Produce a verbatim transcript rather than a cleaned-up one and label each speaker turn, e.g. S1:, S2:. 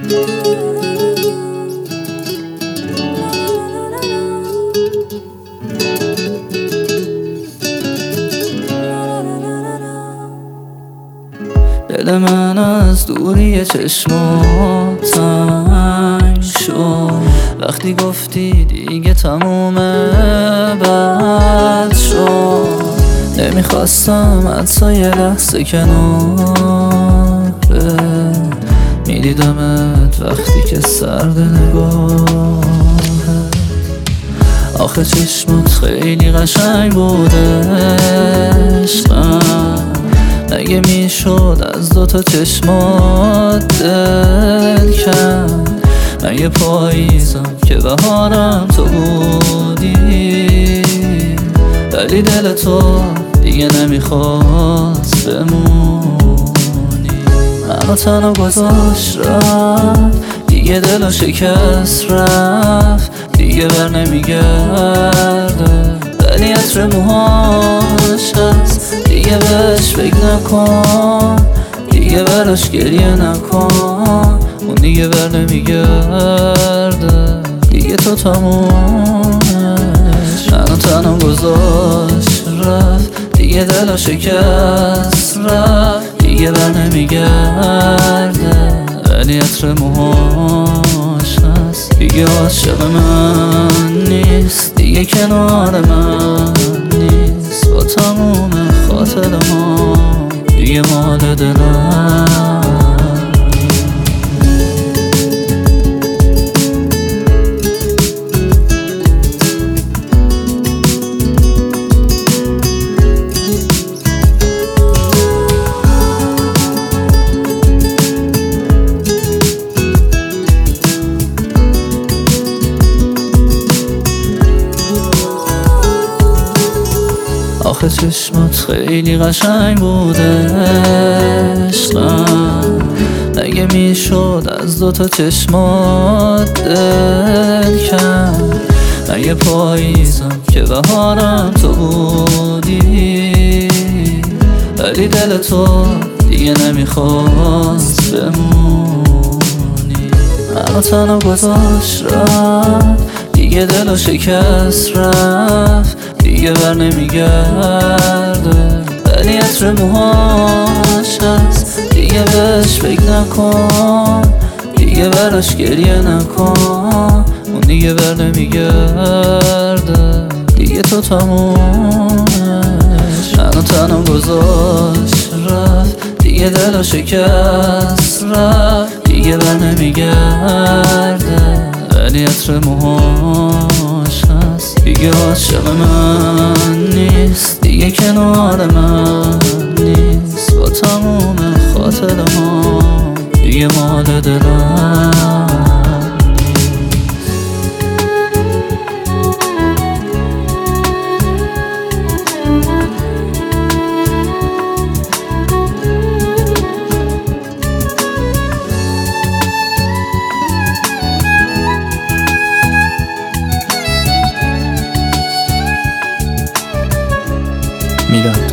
S1: دل من از دوری چشمات تنگ شد وقتی گفتی دیگه تمومه بد شد. نمیخواستم حتی یه لحظه کناره میدیدمت وقتی که سرد نگاهت. آخه چشمات خیلی قشنگ بوده عشقم، اگه میشد از دوتا چشمات دل کرد. من یه پاییزم که بهارم تو بودی، ولی دل تو دیگه نمیخواست بمونی. منو تنها گذاشت رفت، دیگه دلو شکست رفت، دیگه بر نمیگرده. ولی عطر موهاش هست، دیگه بهش فکر نکن، دیگه براش گریه نکن. اون دیگه بر نمیگرده، دیگه تو تمومش. منو تنها گذاشت رفت، دیگه دلو شکست رفت، دیگه بر نمیگرده. ولی عطر موهاش هست، دیگه عاشق من نیست، دیگه کنار من نیست. با تموم خاطر ما دیگه مال دلم. آخه چشمات خیلی قشنگ بوده عشقم، اگه میشد از دوتا چشمات دل کرد. من یه پاییزم که بهارم تو بودی، ولی دل تو دیگه نمیخواست بمونی. منو تنها گذاشت رفت، دیگه دلو شکست رفت، دیگه بر نمیگرده. ولی عطر موهاش هست، دیگه بهش فکر نکن، دیگه براش گریه نکن. اون دیگه بر نمیگرده، دیگه تو تمومش. منو تنها گذاشت رفت، دیگه دلو شکست رفت، دیگه بر نمیگرده. ولی عطر موهاش هست، دیگه عاشق من نیست، دیگه کنار من نیست. با تموم خاطر ما دیگه مال دلم.
S2: میلاد